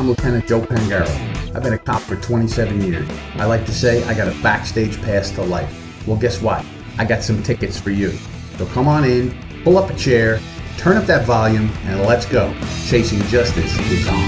I'm Lieutenant Joe Pangaro. I've been a cop for 27 years. I like to say I got a backstage pass to life. Well, guess what? I got some tickets for you. So come on in, pull up a chair, turn up that volume, and let's go. Chasing Justice is on.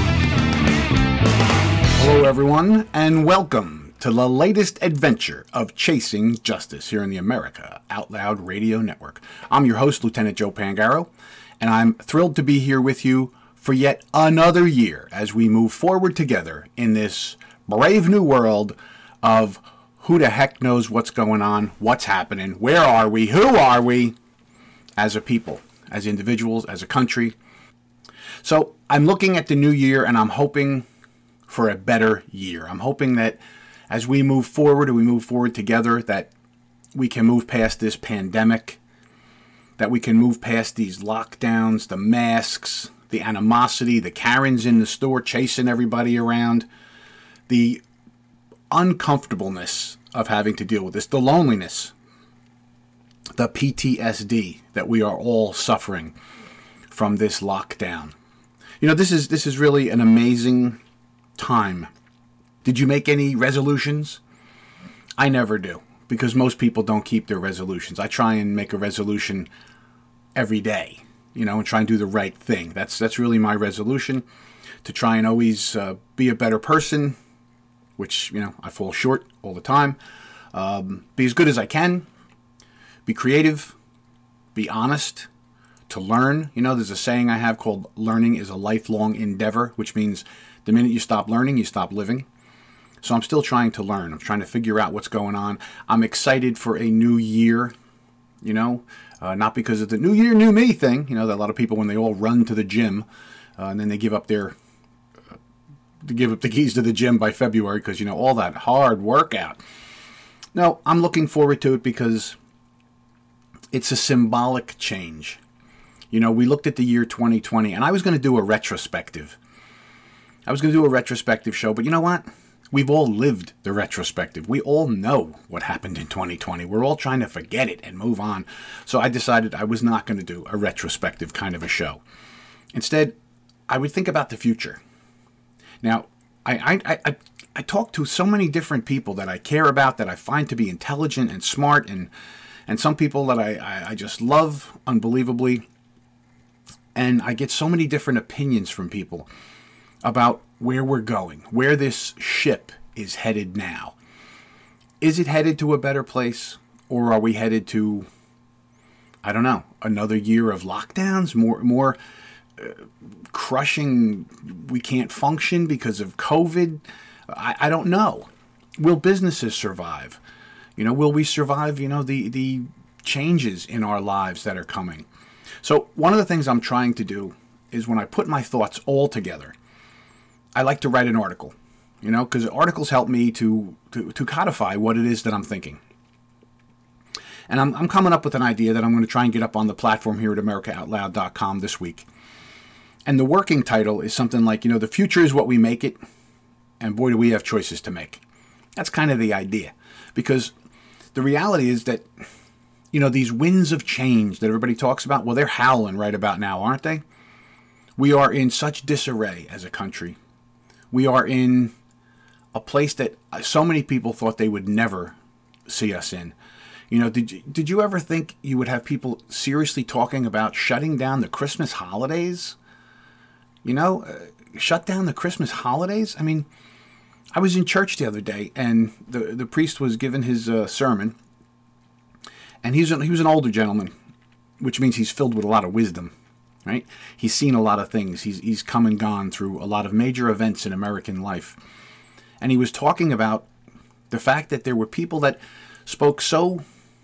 Hello, everyone, and welcome to the latest adventure of Chasing Justice here in the America Out Loud Radio Network. I'm your host, Lieutenant Joe Pangaro, and I'm thrilled to be here with you for yet another year as we move forward together in this brave new world of who the heck knows what's going on, what's happening, where are we, who are we as a people, as individuals, as a country. So I'm looking at the new year and I'm hoping for a better year. I'm hoping that as we move forward and we move forward together, that we can move past this pandemic, that we can move past these lockdowns, the masks, the animosity, the Karens in the store chasing everybody around, the uncomfortableness of having to deal with this, the loneliness, the PTSD that we are all suffering from this lockdown. You know, this is really an amazing time. Did you make any resolutions? I never do, because most people don't keep their resolutions. I try and make a resolution every day, you know, and try and do the right thing. That's really my resolution, to try and always be a better person, which, you know, I fall short all the time. Be as good as I can, be creative, be honest, to learn. You know, there's a saying I have called learning is a lifelong endeavor, which means the minute you stop learning, you stop living. So I'm still trying to learn. I'm trying to figure out what's going on. I'm excited for a new year, you know, not because of the new year, new me thing. You know, that a lot of people, when they all run to the gym and then they give up the keys to the gym by February because, you know, all that hard workout. No, I'm looking forward to it because it's a symbolic change. You know, we looked at the year 2020, and I was going to do a retrospective. I was going to do a retrospective show, but you know what? We've all lived the retrospective. We all know what happened in 2020. We're all trying to forget it and move on. So I decided I was not going to do a retrospective kind of a show. Instead, I would think about the future. Now, I talk to so many different people that I care about, that I find to be intelligent and smart, and some people that I just love unbelievably. And I get so many different opinions from people about where we're going, where this ship is headed now. Is it headed to a better place, or are we headed to, I don't know, another year of lockdowns, more crushing, we can't function because of COVID? I don't know. Will businesses survive? You know, will we survive, you know, the changes in our lives that are coming? So one of the things I'm trying to do is, when I put my thoughts all together, I like to write an article, you know, because articles help me to codify what it is that I'm thinking. And I'm coming up with an idea that I'm going to try and get up on the platform here at AmericaOutloud.com this week. And the working title is something like, you know, the future is what we make it, and boy, do we have choices to make. That's kind of the idea, because the reality is that, you know, these winds of change that everybody talks about, well, they're howling right about now, aren't they? We are in such disarray as a country. We are in a place that so many people thought they would never see us in. You know, did you ever think you would have people seriously talking about shutting down the Christmas holidays? You know, shut down the Christmas holidays? I mean, I was in church the other day, and the priest was giving his sermon, and he was an older gentleman, which means he's filled with a lot of wisdom. Right? He's seen a lot of things. He's come and gone through a lot of major events in American life. And he was talking about the fact that there were people that spoke so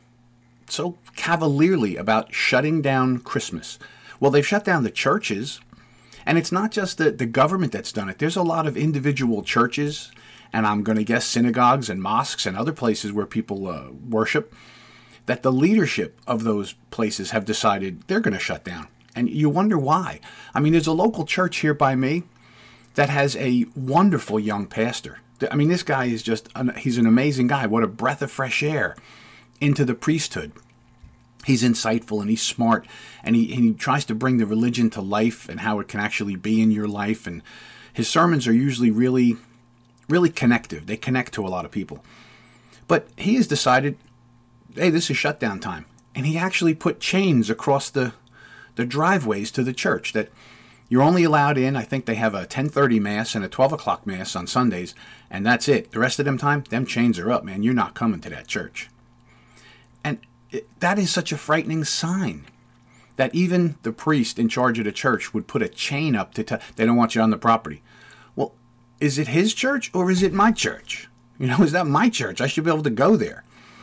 cavalierly about shutting down Christmas. Well, they've shut down the churches, and it's not just the government that's done it. There's a lot of individual churches, and I'm going to guess synagogues and mosques and other places where people worship, that the leadership of those places have decided they're going to shut down. And you wonder why. I mean, there's a local church here by me that has a wonderful young pastor. I mean, this guy is he's an amazing guy. What a breath of fresh air into the priesthood. He's insightful and he's smart, and he tries to bring the religion to life and how it can actually be in your life. And His sermons are usually really, really connective. They connect to a lot of people. But he has decided, hey, this is shutdown time. And he actually put chains across the driveways to the church that you're only allowed in. I think they have a 10:30 Mass and a 12 o'clock Mass on Sundays, and that's it. The rest of them time, them chains are up, man. You're not coming to that church. And that is such a frightening sign that even the priest in charge of the church would put a chain up to they don't want you on the property. Well, is it his church or is it my church? Is that my church? I should be able to go there.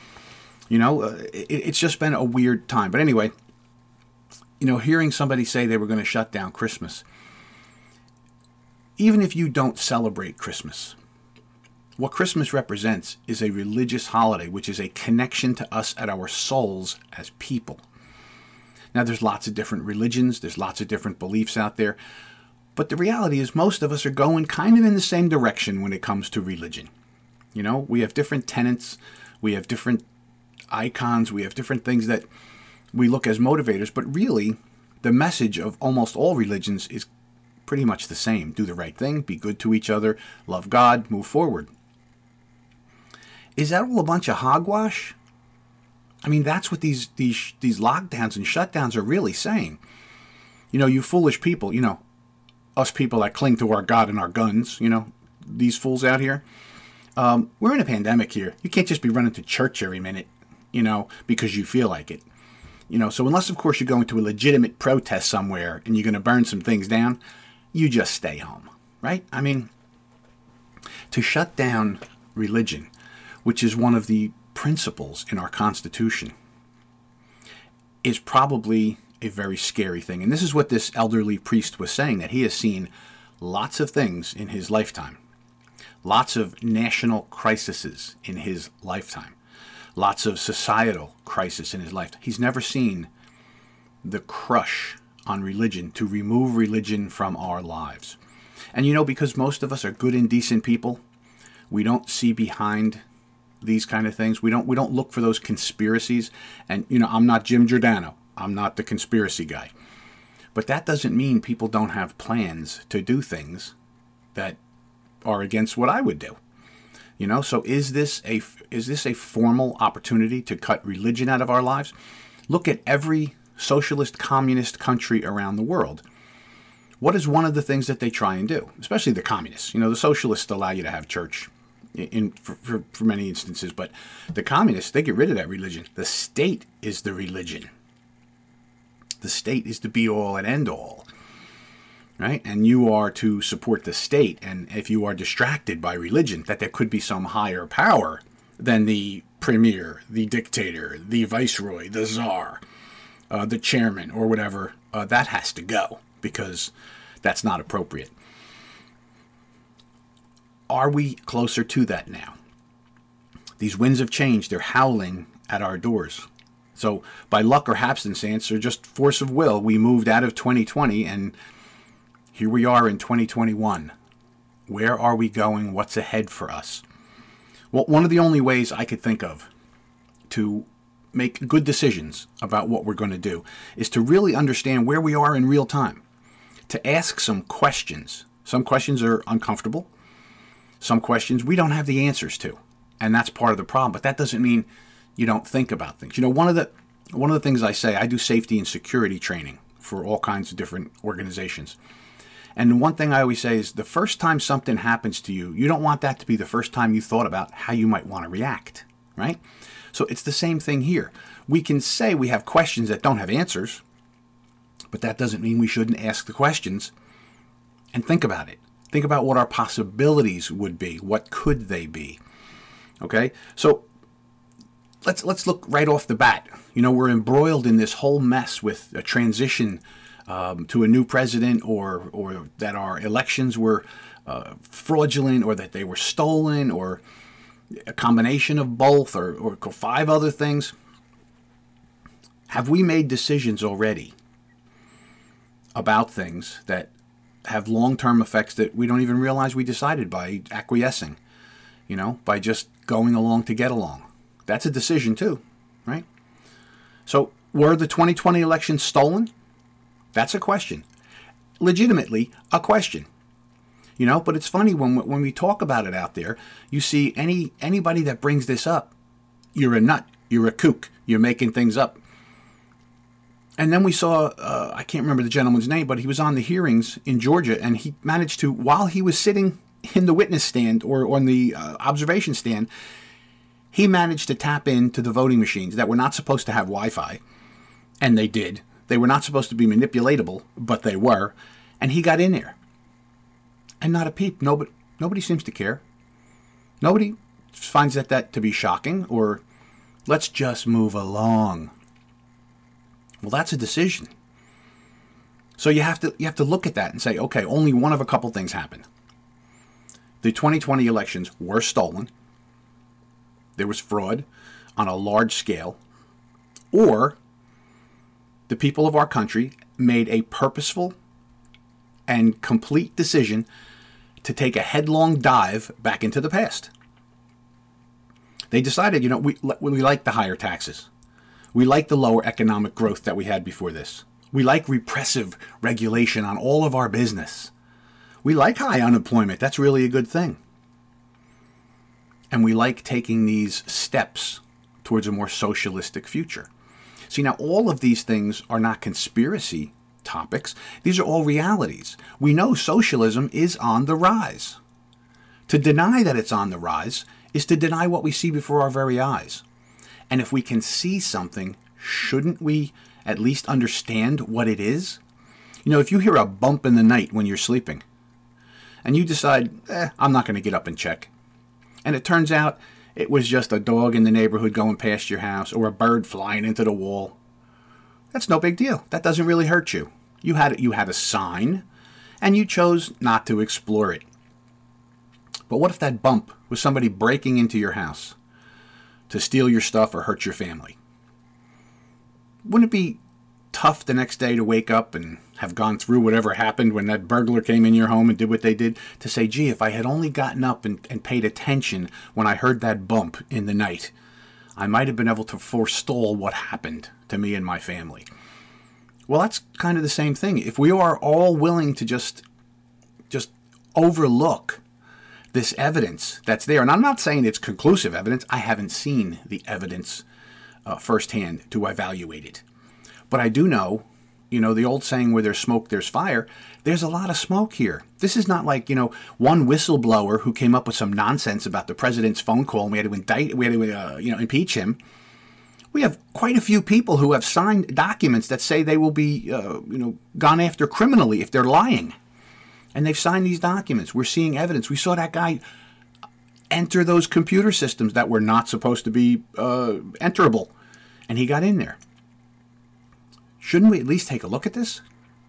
It's just been a weird time. But anyway, hearing somebody say they were going to shut down Christmas, even if you don't celebrate Christmas, what Christmas represents is a religious holiday, which is a connection to us at our souls as people. Now, there's lots of different religions, there's lots of different beliefs out there, but the reality is most of us are going kind of in the same direction when it comes to religion. We have different tenets, we have different icons, we have different things that we look as motivators, but really, the message of almost all religions is pretty much the same. Do the right thing, be good to each other, love God, move forward. Is that all a bunch of hogwash? I mean, that's what these lockdowns and shutdowns are really saying. You foolish people, us people that cling to our God and our guns, these fools out here. We're in a pandemic here. You can't just be running to church every minute, because you feel like it. So unless, of course, you're going to a legitimate protest somewhere and you're going to burn some things down, you just stay home, right? I mean, to shut down religion, which is one of the principles in our Constitution, is probably a very scary thing. And this is what this elderly priest was saying, that he has seen lots of things in his lifetime, lots of national crises in his lifetime, lots of societal crisis in his lifetime. He's never seen the crush on religion to remove religion from our lives. And because most of us are good and decent people, we don't see behind these kind of things. We don't look for those conspiracies. And I'm not Jim Giordano. I'm not the conspiracy guy. But that doesn't mean people don't have plans to do things that are against what I would do. So is this a formal opportunity to cut religion out of our lives? Look at every socialist, communist country around the world. What is one of the things that they try and do? Especially the communists. The socialists allow you to have church for many instances, but the communists, they get rid of that religion. The state is the religion. The state is the be-all and end-all. Right? And you are to support the state. And if you are distracted by religion, that there could be some higher power than the premier, the dictator, the viceroy, the czar, the chairman, or whatever, that has to go, because that's not appropriate. Are we closer to that now? These winds of change, they're howling at our doors. So by luck or happenstance, or just force of will, we moved out of 2020 and here we are in 2021. Where are we going? What's ahead for us? Well, one of the only ways I could think of to make good decisions about what we're going to do is to really understand where we are in real time. To ask some questions. Some questions are uncomfortable. Some questions we don't have the answers to. And that's part of the problem. But that doesn't mean you don't think about things. One of the things I say, I do safety and security training for all kinds of different organizations. And one thing I always say is the first time something happens to you, you don't want that to be the first time you thought about how you might want to react, right? So it's the same thing here. We can say we have questions that don't have answers, but that doesn't mean we shouldn't ask the questions and think about it. Think about what our possibilities would be. What could they be? Okay? So let's look right off the bat. We're embroiled in this whole mess with a transition to a new president, or that our elections were fraudulent, or that they were stolen, or a combination of both, or 5 other things. Have we made decisions already about things that have long-term effects that we don't even realize we decided by acquiescing, by just going along to get along? That's a decision too, right? So were the 2020 elections stolen? That's a question. Legitimately a question. But it's funny when we talk about it out there, you see anybody that brings this up, you're a nut, you're a kook, you're making things up. And then we saw, I can't remember the gentleman's name, but he was on the hearings in Georgia, and he managed to, while he was sitting in the witness stand or on the observation stand, he managed to tap into the voting machines that were not supposed to have Wi-Fi, and they did. They were not supposed to be manipulatable, but they were, and he got in there. And not a peep. Nobody seems to care. Nobody finds that to be shocking, or let's just move along. Well, that's a decision. So you have to look at that and say, okay, only one of a couple things happened. The 2020 elections were stolen. There was fraud on a large scale. Or the people of our country made a purposeful and complete decision to take a headlong dive back into the past. They decided, we like the higher taxes. We like the lower economic growth that we had before this. We like repressive regulation on all of our business. We like high unemployment. That's really a good thing. And we like taking these steps towards a more socialistic future. See, now all of these things are not conspiracy topics. These are all realities. We know socialism is on the rise. To deny that it's on the rise is to deny what we see before our very eyes. And if we can see something, shouldn't we at least understand what it is? If you hear a bump in the night when you're sleeping, and you decide, I'm not going to get up and check, and it turns out it was just a dog in the neighborhood going past your house or a bird flying into the wall, that's no big deal. That doesn't really hurt you. You had a sign, and you chose not to explore it. But what if that bump was somebody breaking into your house to steal your stuff or hurt your family? Wouldn't it be tough the next day to wake up and have gone through whatever happened when that burglar came in your home and did what they did, to say, gee, if I had only gotten up and paid attention when I heard that bump in the night, I might have been able to forestall what happened to me and my family. Well, that's kind of the same thing. If we are all willing to just overlook this evidence that's there, and I'm not saying it's conclusive evidence. I haven't seen the evidence firsthand to evaluate it. But I do know, the old saying, where there's smoke, there's fire. There's a lot of smoke here. This is not like, one whistleblower who came up with some nonsense about the president's phone call and we had to impeach him. We have quite a few people who have signed documents that say they will be, gone after criminally if they're lying. And they've signed these documents. We're seeing evidence. We saw that guy enter those computer systems that were not supposed to be enterable. And he got in there. Shouldn't we at least take a look at this?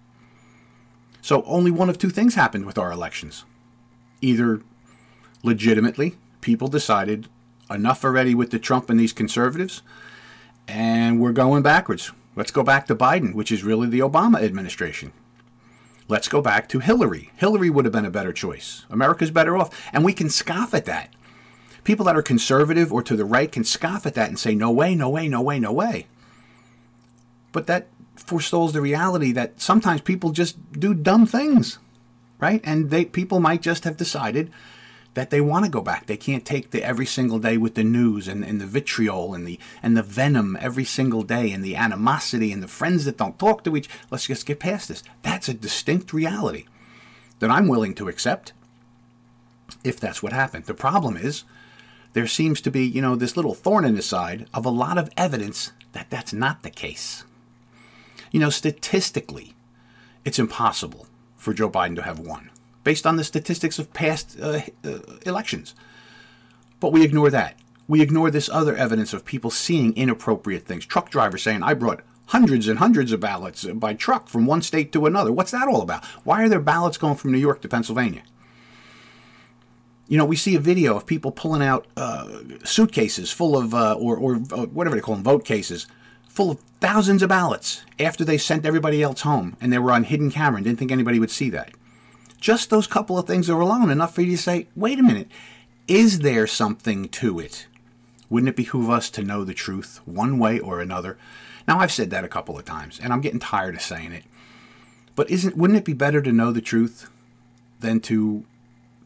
So only one of two things happened with our elections. Either legitimately, people decided enough already with the Trump and these conservatives, and we're going backwards. Let's go back to Biden, which is really the Obama administration. Let's go back to Hillary. Hillary would have been a better choice. America's better off. And we can scoff at that. People that are conservative or to the right can scoff at that and say, no way, no way, no way, no way. But that forestalls the reality that sometimes people just do dumb things, right? And people might just have decided that they want to go back. They can't take the every single day with the news and the vitriol and the venom every single day and the animosity and the friends that don't talk to each. Let's just get past this. That's a distinct reality that I'm willing to accept if that's what happened. The problem is there seems to be, this little thorn in the side of a lot of evidence that that's not the case. Statistically, it's impossible for Joe Biden to have won, based on the statistics of past elections. But we ignore that. We ignore this other evidence of people seeing inappropriate things. Truck drivers saying, I brought hundreds and hundreds of ballots by truck from one state to another. What's that all about? Why are there ballots going from New York to Pennsylvania? We see a video of people pulling out suitcases full of, or whatever they call them, vote cases, full of thousands of ballots after they sent everybody else home and they were on hidden camera and didn't think anybody would see that. Just those couple of things are alone enough for you to say, wait a minute, is there something to it? Wouldn't it behoove us to know the truth one way or another? Now, I've said that a couple of times, and I'm getting tired of saying it. But wouldn't it be better to know the truth than to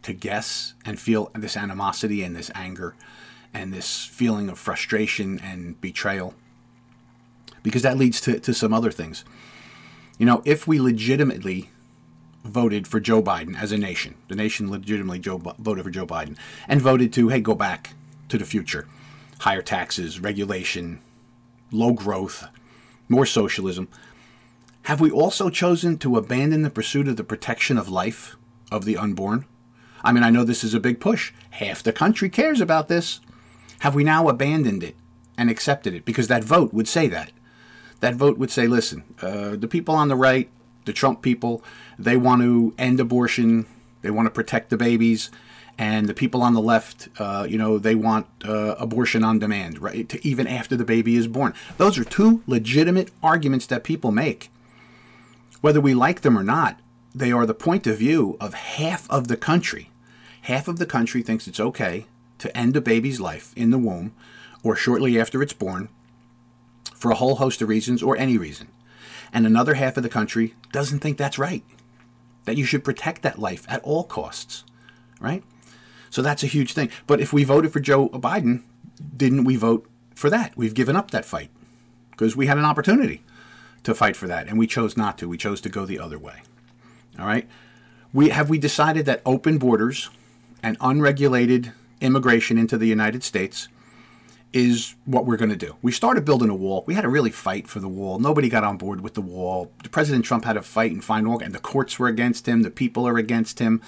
to guess and feel this animosity and this anger and this feeling of frustration and betrayal, because that leads to some other things. You know, if we legitimately voted for Joe Biden as a nation, the nation legitimately voted for Joe Biden and voted to, hey, go back to the future, higher taxes, regulation, low growth, more socialism, have we also chosen to abandon the pursuit of the protection of life of the unborn? I mean, I know this is a big push. Half the country cares about this. Have we now abandoned it and accepted it? Because that vote would say that. That vote would say, listen, the people on the right, the Trump people, they want to end abortion. They want to protect the babies. And the people on the left, they want abortion on demand, right? To even after the baby is born. Those are two legitimate arguments that people make. Whether we like them or not, they are the point of view of half of the country. Half of the country thinks it's okay to end a baby's life in the womb or shortly after it's born for a whole host of reasons or any reason. And another half of the country doesn't think that's right, that you should protect that life at all costs, right? So that's a huge thing. But if we voted for Joe Biden, didn't we vote for that? We've given up that fight because we had an opportunity to fight for that, and we chose not to. We chose to go the other way. All right? We decided that open borders and unregulated immigration into the United States is what we're going to do. We started building a wall. We had to really fight for the wall. Nobody got on board with the wall. President Trump had to fight and find wall, and the courts were against him. The people are against him.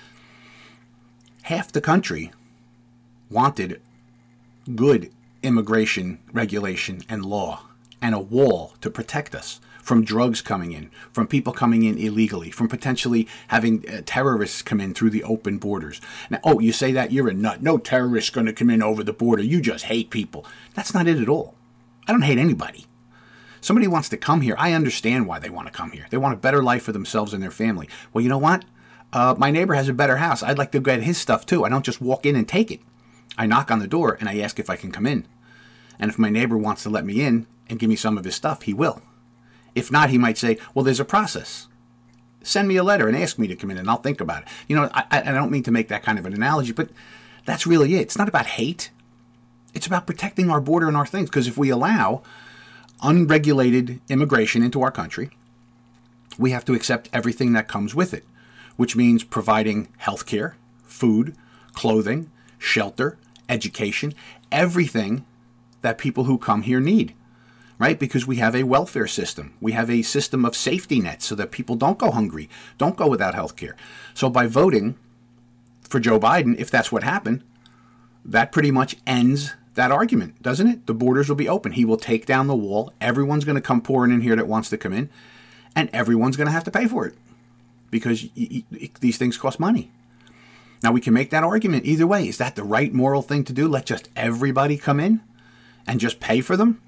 Half the country wanted good immigration regulation and law and a wall to protect us from drugs coming in, from people coming in illegally, from potentially having terrorists come in through the open borders. Now, you say that, you're a nut. No terrorist's going to come in over the border. You just hate people. That's not it at all. I don't hate anybody. Somebody wants to come here. I understand why they want to come here. They want a better life for themselves and their family. Well, you know what? My neighbor has a better house. I'd like to get his stuff too. I don't just walk in and take it. I knock on the door and I ask if I can come in. And if my neighbor wants to let me in and give me some of his stuff, he will. If not, he might say, well, there's a process. Send me a letter and ask me to come in and I'll think about it. You know, I don't mean to make that kind of an analogy, but that's really it. It's not about hate. It's about protecting our border and our things. Because if we allow unregulated immigration into our country, we have to accept everything that comes with it, which means providing health care, food, clothing, shelter, education, everything that people who come here need, right? Because we have a welfare system. We have a system of safety nets so that people don't go hungry, don't go without health care. So by voting for Joe Biden, if that's what happened, that pretty much ends that argument, doesn't it? The borders will be open. He will take down the wall. Everyone's going to come pouring in here that wants to come in, and everyone's going to have to pay for it because these things cost money. Now, we can make that argument either way. Is that the right moral thing to do? Let just everybody come in and just pay for them?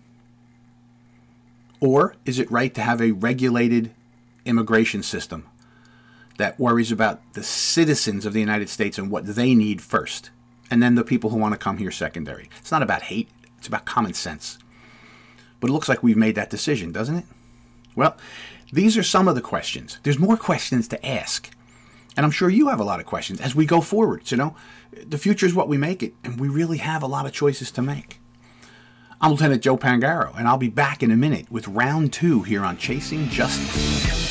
Or is it right to have a regulated immigration system that worries about the citizens of the United States and what they need first, and then the people who want to come here secondary? It's not about hate. It's about common sense. But it looks like we've made that decision, doesn't it? Well, these are some of the questions. There's more questions to ask. And I'm sure you have a lot of questions as we go forward. You know, the future is what we make it, and we really have a lot of choices to make. I'm Lieutenant Joe Pangaro, and I'll be back in a minute with round 2 here on Chasing Justice.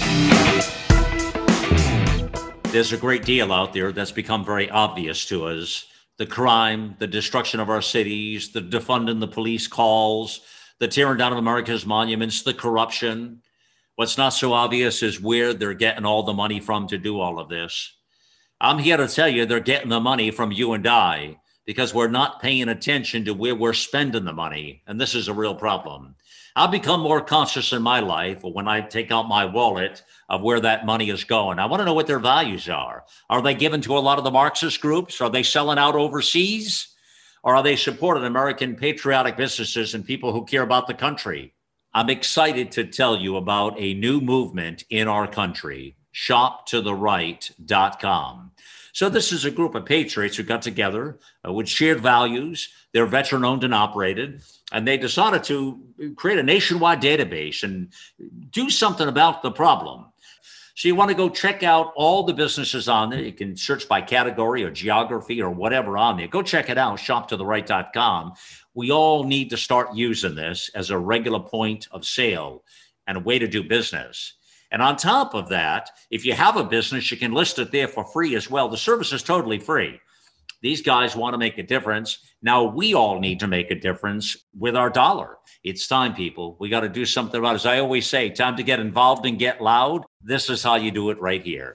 There's a great deal out there that's become very obvious to us. The crime, the destruction of our cities, the defunding the police calls, the tearing down of America's monuments, the corruption. What's not so obvious is where they're getting all the money from to do all of this. I'm here to tell you they're getting the money from you and I, because we're not paying attention to where we're spending the money. And this is a real problem. I've become more conscious in my life when I take out my wallet of where that money is going. I want to know what their values are. Are they given to a lot of the Marxist groups? Are they selling out overseas? Or are they supporting American patriotic businesses and people who care about the country? I'm excited to tell you about a new movement in our country, shoptotheright.com. So this is a group of patriots who got together with shared values. They're veteran owned and operated, and they decided to create a nationwide database and do something about the problem. So you want to go check out all the businesses on there. You can search by category or geography or whatever on there. Go check it out, shoptotheright.com. We all need to start using this as a regular point of sale and a way to do business. And on top of that, if you have a business, you can list it there for free as well. The service is totally free. These guys want to make a difference. Now we all need to make a difference with our dollar. It's time, people. We got to do something about it. As I always say, time to get involved and get loud. This is how you do it right here.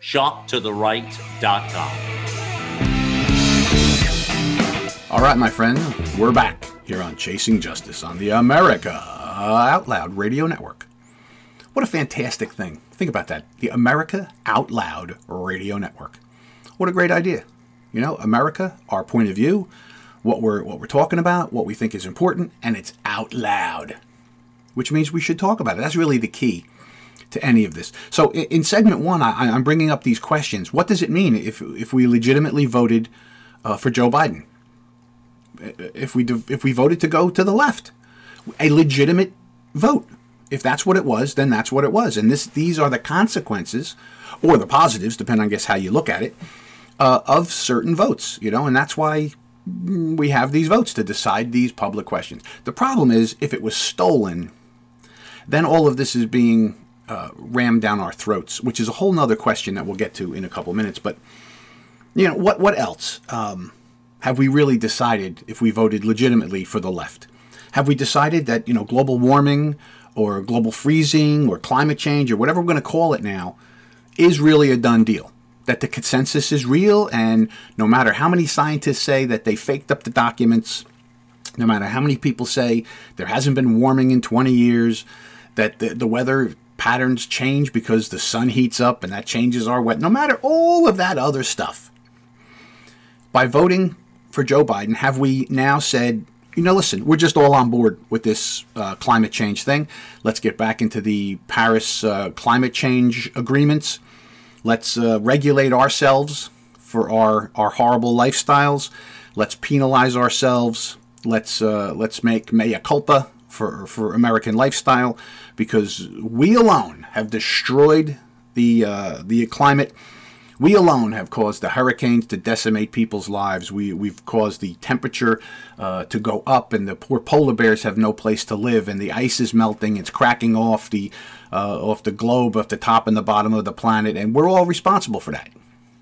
ShopToTheRight.com. All right, my friend, we're back here on Chasing Justice on the America Out Loud Radio Network. What a fantastic thing. Think about that. The America Out Loud Radio Network. What a great idea. You know, America, our point of view, what we're talking about, what we think is important, and it's out loud, which means we should talk about it. That's really the key to any of this. So in segment one, I'm bringing up these questions. What does it mean if we legitimately voted for Joe Biden? If we voted to go to the left, a legitimate vote. If that's what it was, then that's what it was. And these are the consequences, or the positives, depending on, I guess, how you look at it, of certain votes, you know, and that's why we have these votes to decide these public questions. The problem is, if it was stolen, then all of this is being rammed down our throats, which is a whole nother question that we'll get to in a couple of minutes. But, you know, what else have we really decided if we voted legitimately for the left? Have we decided that, you know, global warming or global freezing or climate change or whatever we're going to call it now is really a done deal? That the consensus is real, and no matter how many scientists say that they faked up the documents, no matter how many people say there hasn't been warming in 20 years, that the weather patterns change because the sun heats up and that changes our weather, no matter all of that other stuff, by voting for Joe Biden, have we now said, you know, listen, we're just all on board with this climate change thing. Let's get back into the Paris climate change agreements. Let's regulate ourselves for our horrible lifestyles. Let's penalize ourselves. Let's make mea culpa for American lifestyle, because we alone have destroyed the climate. We alone have caused the hurricanes to decimate people's lives. We've caused the temperature to go up, and the poor polar bears have no place to live, and the ice is melting. It's cracking off the globe, off the top and the bottom of the planet, and we're all responsible for that.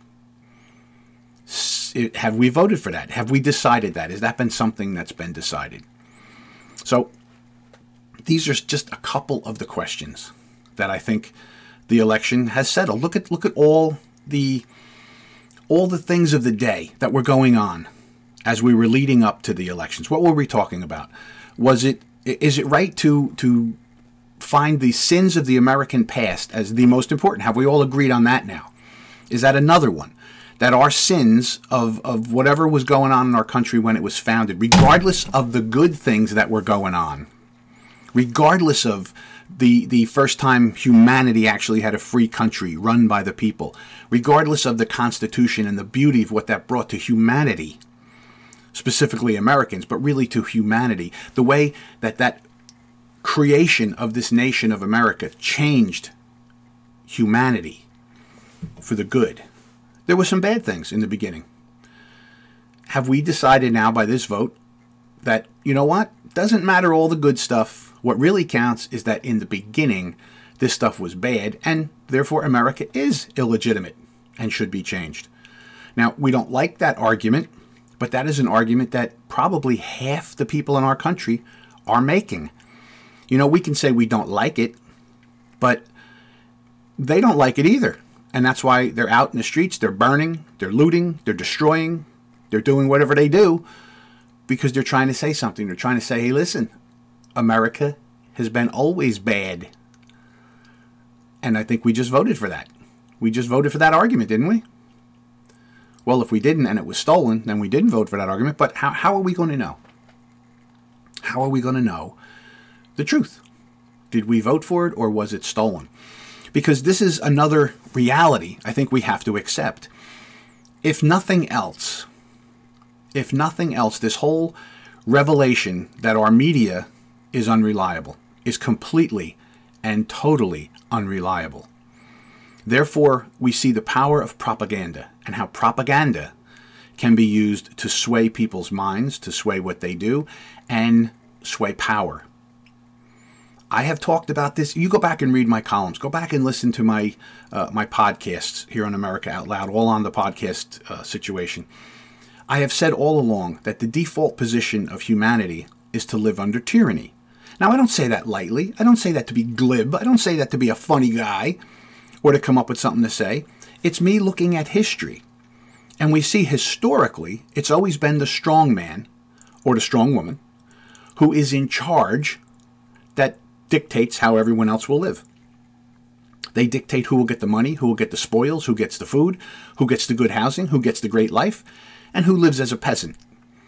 Have we voted for that? Have we decided that? Has that been something that's been decided? So these are just a couple of the questions that I think the election has settled. Look at all the things of the day that were going on as we were leading up to the elections. What were we talking about? Is it right to find the sins of the American past as the most important? Have we all agreed on that now? Is that another one? That our sins of whatever was going on in our country when it was founded, regardless of the good things that were going on, regardless of the first time humanity actually had a free country run by the people, regardless of the Constitution and the beauty of what that brought to humanity, specifically Americans, but really to humanity, the way that creation of this nation of America changed humanity for the good. There were some bad things in the beginning. Have we decided now by this vote that, you know what, doesn't matter all the good stuff. What really counts is that in the beginning, this stuff was bad, and therefore America is illegitimate and should be changed. Now, we don't like that argument, but that is an argument that probably half the people in our country are making. You know, we can say we don't like it, but they don't like it either. And that's why they're out in the streets, they're burning, they're looting, they're destroying, they're doing whatever they do, because they're trying to say something. They're trying to say, hey, listen, America has been always bad. And I think we just voted for that. We just voted for that argument, didn't we? Well, if we didn't and it was stolen, then we didn't vote for that argument. But how are we going to know? How are we going to know the truth? Did we vote for it, or was it stolen? Because this is another reality I think we have to accept. If nothing else, this whole revelation that our media is unreliable, is completely and totally unreliable. Therefore, we see the power of propaganda and how propaganda can be used to sway people's minds, to sway what they do, and sway power. I have talked about this. You go back and read my columns. Go back and listen to my podcasts here on America Out Loud, all on the podcast situation. I have said all along that the default position of humanity is to live under tyranny. Now, I don't say that lightly. I don't say that to be glib. I don't say that to be a funny guy or to come up with something to say. It's me looking at history. And we see historically, it's always been the strong man or the strong woman who is in charge that dictates how everyone else will live. They dictate who will get the money, who will get the spoils, who gets the food, who gets the good housing, who gets the great life, and who lives as a peasant.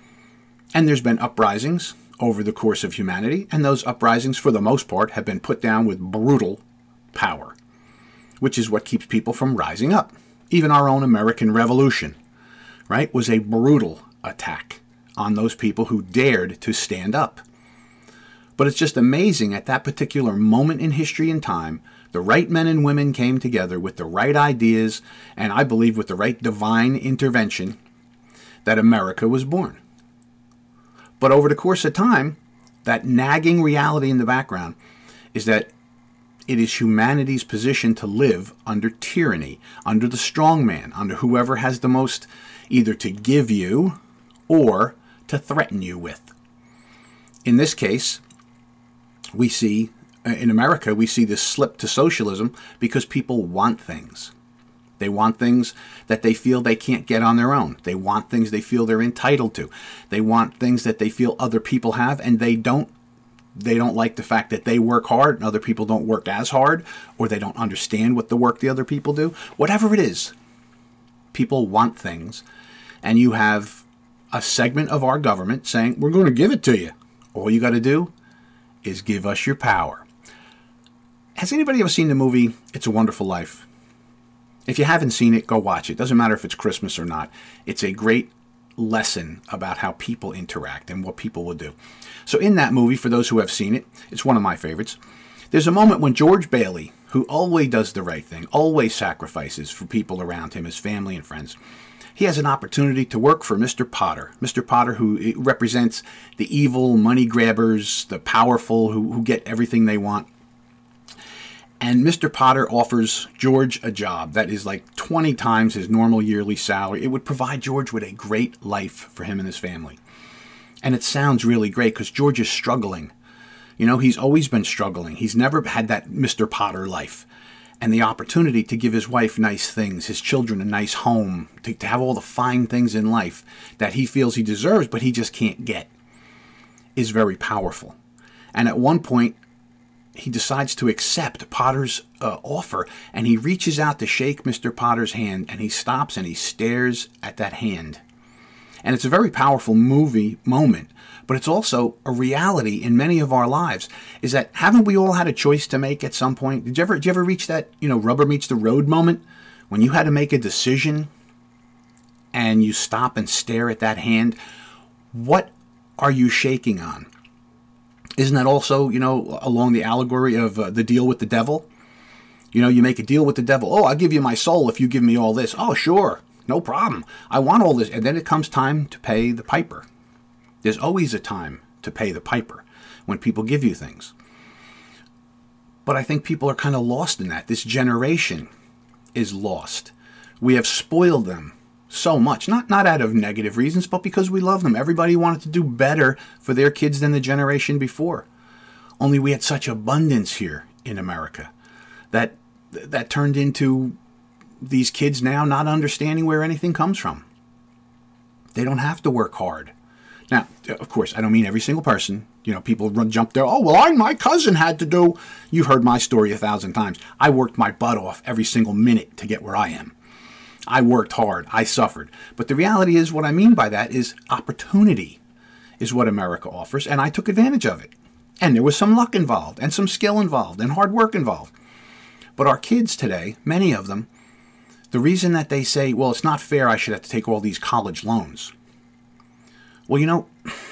And there's been uprisings over the course of humanity, and those uprisings, for the most part, have been put down with brutal power, which is what keeps people from rising up. Even our own American Revolution, right, was a brutal attack on those people who dared to stand up. But it's just amazing at that particular moment in history and time, the right men and women came together with the right ideas, and I believe with the right divine intervention, that America was born. But over the course of time, that nagging reality in the background is that it is humanity's position to live under tyranny, under the strong man, under whoever has the most either to give you or to threaten you with. In this case, we see, in America, we see this slip to socialism because people want things. They want things that they feel they can't get on their own. They want things they feel they're entitled to. They want things that they feel other people have, and they don't like the fact that they work hard and other people don't work as hard, or they don't understand what the work the other people do. Whatever it is, people want things, and you have a segment of our government saying, we're going to give it to you. All you got to do is give us your power. Has anybody ever seen the movie It's a Wonderful Life? If you haven't seen it, go watch it. Doesn't matter if it's Christmas or not. It's a great lesson about how people interact and what people will do. So in that movie, for those who have seen it, it's one of my favorites. There's a moment when George Bailey, who always does the right thing, always sacrifices for people around him, his family and friends, he has an opportunity to work for Mr. Potter. Mr. Potter, who represents the evil money grabbers, the powerful who get everything they want. And Mr. Potter offers George a job that is like 20 times his normal yearly salary. It would provide George with a great life for him and his family. And it sounds really great because George is struggling. You know, he's always been struggling. He's never had that Mr. Potter life. And the opportunity to give his wife nice things, his children a nice home, to have all the fine things in life that he feels he deserves but he just can't get, is very powerful. And at one point, he decides to accept Potter's offer, and he reaches out to shake Mr. Potter's hand, and he stops and he stares at that hand. And it's a very powerful movie moment, but it's also a reality in many of our lives, is that haven't we all had a choice to make at some point? Did you ever reach that, rubber meets the road moment when you had to make a decision and you stop and stare at that hand? What are you shaking on? Isn't that also, along the allegory of the deal with the devil? You make a deal with the devil. Oh, I'll give you my soul if you give me all this. Oh, sure. No problem. I want all this. And then it comes time to pay the piper. There's always a time to pay the piper when people give you things. But I think people are kind of lost in that. This generation is lost. We have spoiled them so much, not out of negative reasons, but because we love them. Everybody wanted to do better for their kids than the generation before. Only we had such abundance here in America that turned into these kids now not understanding where anything comes from. They don't have to work hard. Now, of course, I don't mean every single person. People jump there. Oh, well, my cousin had to do. You've heard my story 1,000 times. I worked my butt off every single minute to get where I am. I worked hard. I suffered. But the reality is, what I mean by that is opportunity is what America offers, and I took advantage of it. And there was some luck involved, and some skill involved, and hard work involved. But our kids today, many of them, the reason that they say, well, it's not fair, I should have to take all these college loans. Well,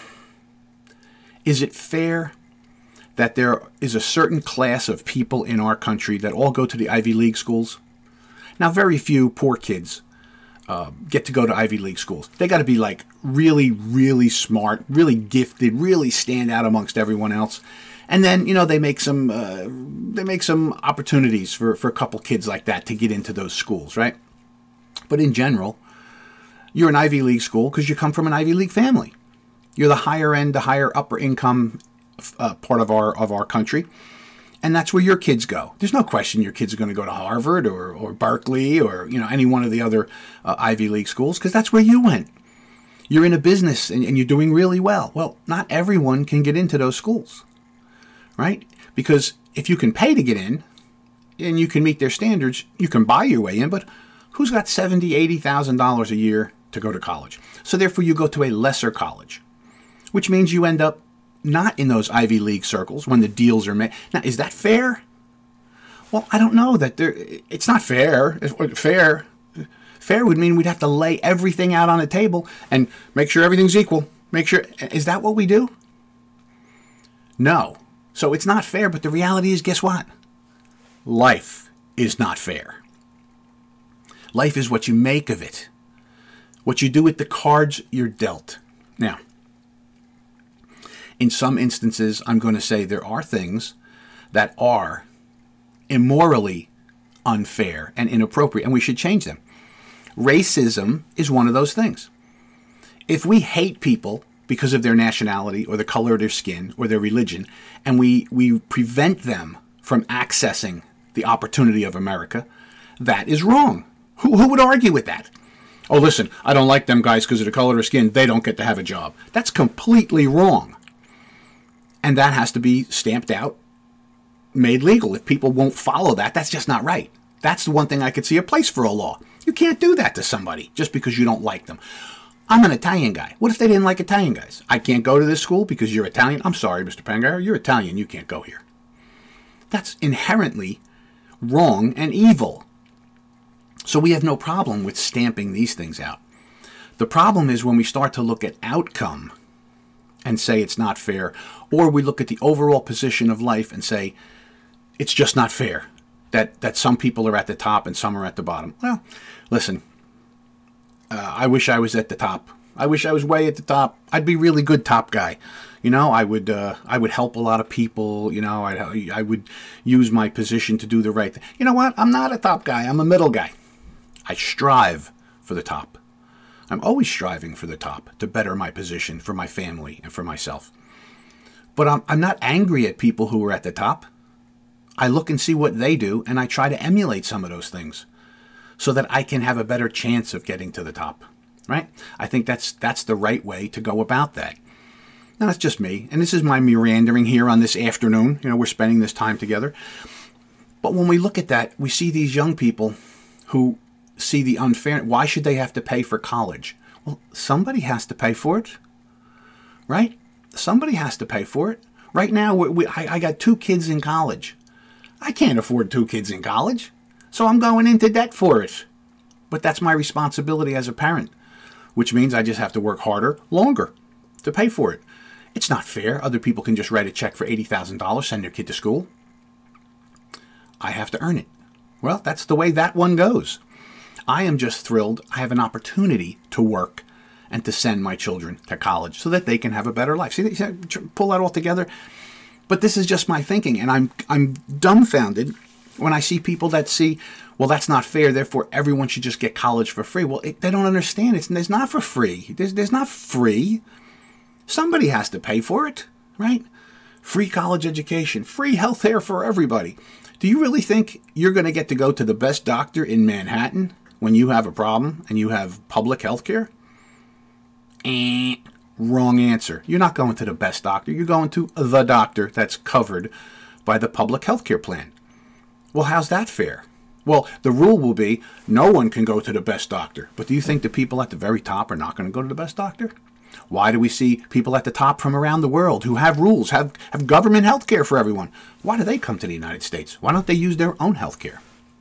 is it fair that there is a certain class of people in our country that all go to the Ivy League schools? Now, very few poor kids get to go to Ivy League schools. They got to be like really, really smart, really gifted, really stand out amongst everyone else. And then, they make some opportunities for a couple kids like that to get into those schools, right? But in general, you're an Ivy League school because you come from an Ivy League family. You're the higher end, the higher upper income part of our country. And that's where your kids go. There's no question your kids are going to go to Harvard or Berkeley or any one of the other Ivy League schools because that's where you went. You're in a business and you're doing really well. Well, not everyone can get into those schools, right? Because if you can pay to get in and you can meet their standards, you can buy your way in. But who's got $70,000, $80,000 a year to go to college? So therefore, you go to a lesser college, which means you end up not in those Ivy League circles when the deals are made. Now, is that fair? Well, I don't know that it's not fair. Fair would mean we'd have to lay everything out on the table and make sure everything's equal. Is that what we do? No. So it's not fair, but the reality is, guess what? Life is not fair. Life is what you make of it. What you do with the cards you're dealt. Now, in some instances, I'm going to say there are things that are immorally unfair and inappropriate, and we should change them. Racism is one of those things. If we hate people because of their nationality or the color of their skin or their religion, and we prevent them from accessing the opportunity of America, that is wrong. Who would argue with that? Oh, listen, I don't like them guys because of the color of their skin. They don't get to have a job. That's completely wrong. And that has to be stamped out, made legal. If people won't follow that, that's just not right. That's the one thing I could see a place for a law. You can't do that to somebody just because you don't like them. I'm an Italian guy. What if they didn't like Italian guys? I can't go to this school because you're Italian? I'm sorry, Mr. Pangaro, you're Italian. You can't go here. That's inherently wrong and evil. So we have no problem with stamping these things out. The problem is when we start to look at outcome and say it's not fair, or we look at the overall position of life and say it's just not fair that some people are at the top and some are at the bottom. Well, listen, I wish I was at the top. I wish I was way at the top. I'd be a really good top guy. I would help a lot of people. I would use my position to do the right thing. You know what? I'm not a top guy. I'm a middle guy. I strive for the top. I'm always striving for the top to better my position for my family and for myself. But I'm not angry at people who are at the top. I look and see what they do, and I try to emulate some of those things so that I can have a better chance of getting to the top, right? I think that's the right way to go about that. Now, that's just me, and this is my meandering here on this afternoon. We're spending this time together. But when we look at that, we see these young people who see the unfair. Why should they have to pay for college? Well, somebody has to pay for it, right? Somebody has to pay for it. Right now, I got 2 kids in college. I can't afford 2 kids in college, so I'm going into debt for it. But that's my responsibility as a parent, which means I just have to work harder, longer, to pay for it. It's not fair. Other people can just write a check for $80,000, send their kid to school. I have to earn it. Well, that's the way that one goes. I am just thrilled I have an opportunity to work and to send my children to college so that they can have a better life. See, pull that all together. But this is just my thinking, and I'm dumbfounded when I see people that see, well, that's not fair, therefore everyone should just get college for free. Well, they don't understand. It's not for free. There's not free. Somebody has to pay for it, right? Free college education, free health care for everybody. Do you really think you're going to get to go to the best doctor in Manhattan when you have a problem and you have public health care? Wrong answer. You're not going to the best doctor. You're going to the doctor that's covered by the public health care plan. Well, how's that fair? Well, the rule will be no one can go to the best doctor. But do you think the people at the very top are not going to go to the best doctor? Why do we see people at the top from around the world who have rules, have government health care for everyone? Why do they come to the United States? Why don't they use their own health care?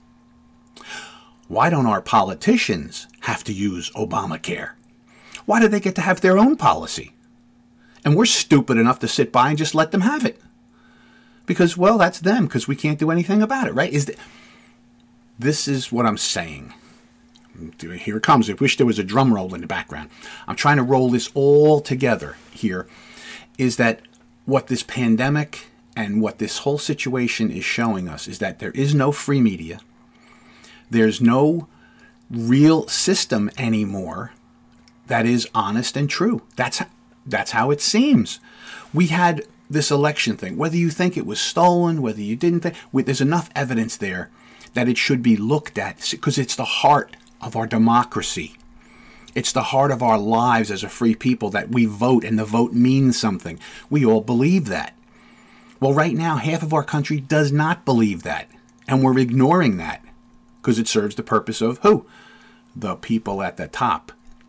Why don't our politicians have to use Obamacare? Why do they get to have their own policy? And we're stupid enough to sit by and just let them have it. Because, well, that's them, because we can't do anything about it, right? This is what I'm saying. Here it comes. I wish there was a drum roll in the background. I'm trying to roll this all together here, is that what this pandemic and what this whole situation is showing us is that there is no free media. There's no real system anymore that is honest and true. That's how it seems. We had this election thing. Whether you think it was stolen, whether you didn't think, there's enough evidence there that it should be looked at, because it's the heart of our democracy. It's the heart of our lives as a free people, that we vote and the vote means something. We all believe that. Well, right now, half of our country does not believe that, and we're ignoring that because it serves the purpose of who? The people at the top.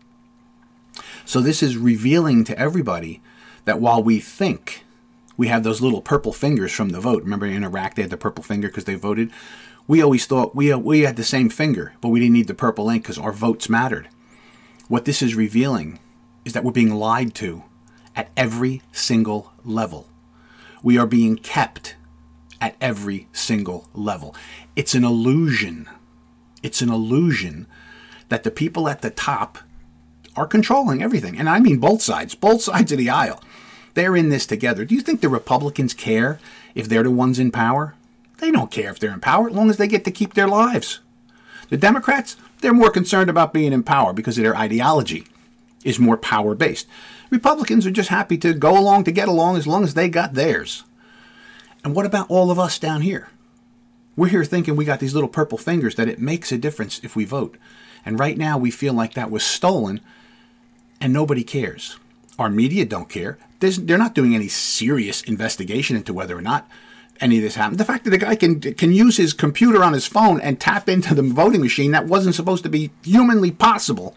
So this is revealing to everybody that while we think we have those little purple fingers from the vote, remember in Iraq they had the purple finger because they voted? We always thought we had the same finger, but we didn't need the purple ink because our votes mattered. What this is revealing is that we're being lied to at every single level. We are being kept at every single level. It's an illusion. It's an illusion that the people at the top are controlling everything. And I mean both sides of the aisle. They're in this together. Do you think the Republicans care if they're the ones in power? They don't care if they're in power as long as they get to keep their lives. The Democrats, they're more concerned about being in power because of their ideology is more power-based. Republicans are just happy to go along to get along as long as they got theirs. And what about all of us down here? We're here thinking we got these little purple fingers, that it makes a difference if we vote. And right now we feel like that was stolen and nobody cares. Our media don't care. They're not doing any serious investigation into whether or not any of this happened. The fact that the guy can use his computer on his phone and tap into the voting machine, that wasn't supposed to be humanly possible.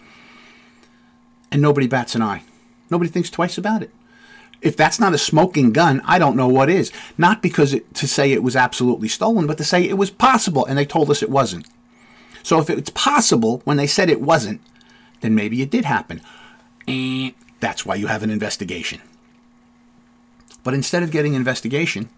And nobody bats an eye. Nobody thinks twice about it. If that's not a smoking gun, I don't know what is. Not because to say it was absolutely stolen, but to say it was possible, and they told us it wasn't. So if it's possible when they said it wasn't, then maybe it did happen. And that's why you have an investigation. But instead of getting investigation,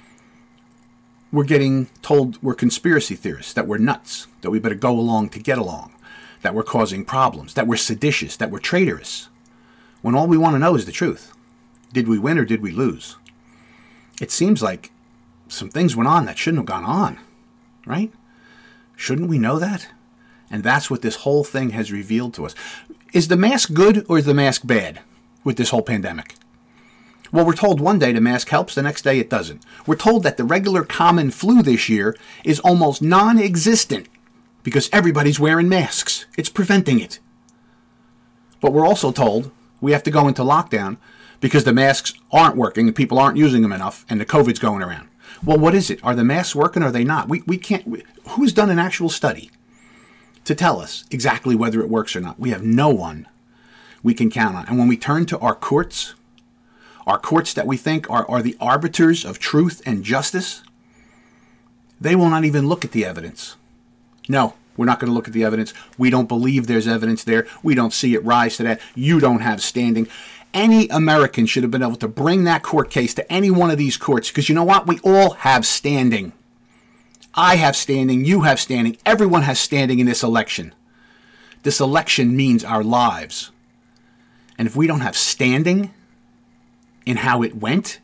we're getting told we're conspiracy theorists, that we're nuts, that we better go along to get along, that we're causing problems, that we're seditious, that we're traitorous, when all we want to know is the truth. Did we win or did we lose? It seems like some things went on that shouldn't have gone on, right? Shouldn't we know that? And that's what this whole thing has revealed to us. Is the mask good or is the mask bad with this whole pandemic? Well, we're told one day the mask helps, the next day it doesn't. We're told that the regular common flu this year is almost non-existent because everybody's wearing masks. It's preventing it. But we're also told we have to go into lockdown because the masks aren't working and people aren't using them enough and the COVID's going around. Well, what is it? Are the masks working or are they not? We can't. Who's done an actual study to tell us exactly whether it works or not? We have no one we can count on. And when we turn to our courts that we think are the arbiters of truth and justice, they will not even look at the evidence. No, we're not going to look at the evidence. We don't believe there's evidence there. We don't see it rise to that. You don't have standing. Any American should have been able to bring that court case to any one of these courts because you know what? We all have standing. I have standing. You have standing. Everyone has standing in this election. This election means our lives. And if we don't have standing in how it went,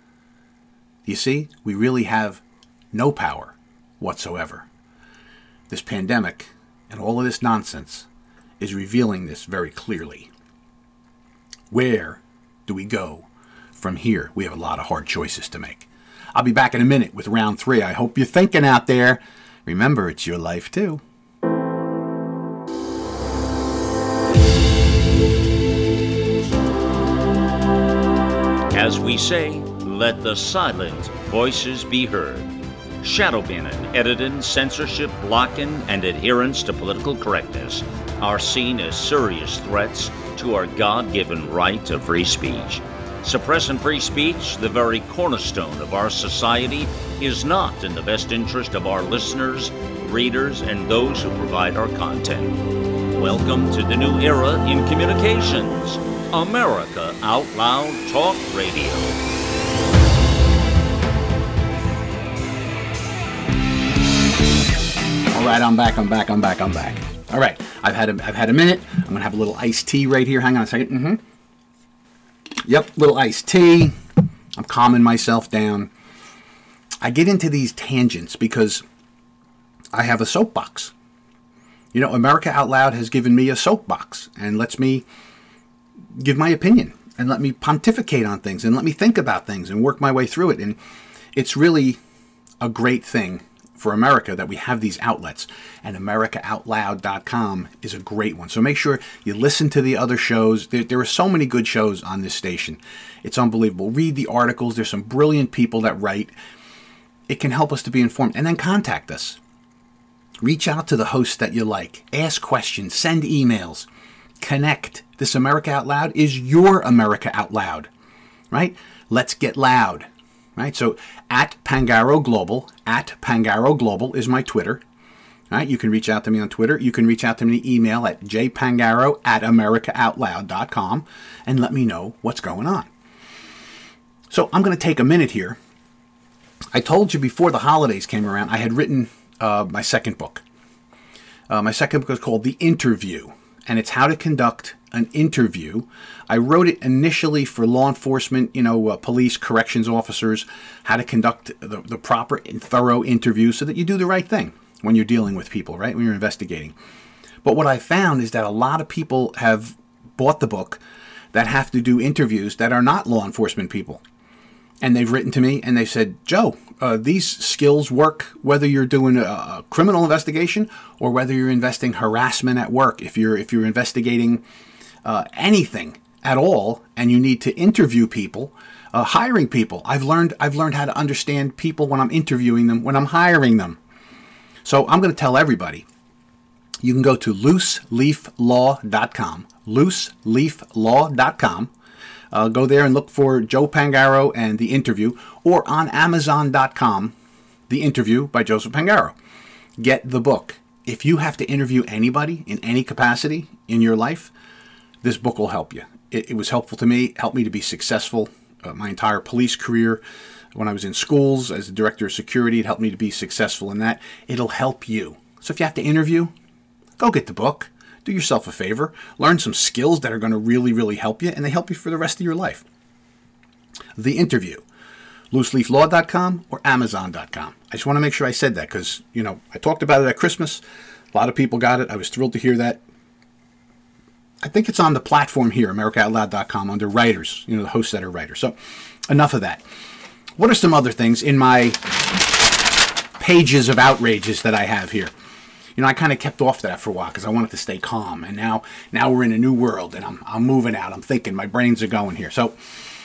you see, we really have no power whatsoever. This pandemic and all of this nonsense is revealing this very clearly. Where do we go from here? We have a lot of hard choices to make. I'll be back in a minute with round 3. I hope you're thinking out there. Remember, it's your life too. As we say, let the silent voices be heard. Shadow banning, editing, censorship, blocking, and adherence to political correctness are seen as serious threats to our God-given right to free speech. Suppressing free speech, the very cornerstone of our society, is not in the best interest of our listeners, readers, and those who provide our content. Welcome to the new era in communications. America Out Loud Talk Radio. All right, I'm back. All right, I've had a minute. I'm gonna have a little iced tea right here. Hang on a second. Yep, little iced tea. I'm calming myself down. I get into these tangents because I have a soapbox. You know, America Out Loud has given me a soapbox and lets me give my opinion and let me pontificate on things and let me think about things and work my way through it. And it's really a great thing for America that we have these outlets, and AmericaOutloud.com is a great one. So make sure you listen to the other shows. There are so many good shows on this station. It's unbelievable. Read the articles. There's some brilliant people that write. It can help us to be informed. And then contact us. Reach out to the hosts that you like. Ask questions. Send emails. Connect. This America Out Loud is your America Out Loud, right? Let's get loud. Right, so at Pangaro Global is my Twitter. Right, you can reach out to me on Twitter. You can reach out to me in email at jpangaro@americaoutloud.com and let me know what's going on. So I'm going to take a minute here. I told you before the holidays came around, I had written my second book. My second book is called The Interview, and it's how to conduct an interview. I wrote it initially for law enforcement, police, corrections officers, how to conduct the proper and thorough interview so that you do the right thing when you're dealing with people, right? When you're investigating. But what I found is that a lot of people have bought the book that have to do interviews that are not law enforcement people. And they've written to me and they said, Joe, these skills work whether you're doing a criminal investigation or whether you're investigating harassment at work. If you're investigating anything at all, and you need to interview people, hiring people. I've learned how to understand people when I'm interviewing them, when I'm hiring them. So I'm going to tell everybody. You can go to looseleaflaw.com, looseleaflaw.com. Go there and look for Joe Pangaro and The Interview, or on Amazon.com, The Interview by Joseph Pangaro. Get the book. If you have to interview anybody in any capacity in your life, this book will help you. It was helpful to me, helped me to be successful. My entire police career, when I was in schools as the director of security, it helped me to be successful in that. It'll help you. So if you have to interview, go get the book. Do yourself a favor. Learn some skills that are going to really, really help you, and they help you for the rest of your life. The Interview, looseleaflaw.com or Amazon.com. I just want to make sure I said that because, I talked about it at Christmas. A lot of people got it. I was thrilled to hear that. I think it's on the platform here, AmericaOutloud.com, under writers, the hosts that are writers. So enough of that. What are some other things in my pages of outrages that I have here? I kind of kept off that for a while because I wanted to stay calm. And now we're in a new world, and I'm moving out. I'm thinking. My brains are going here. So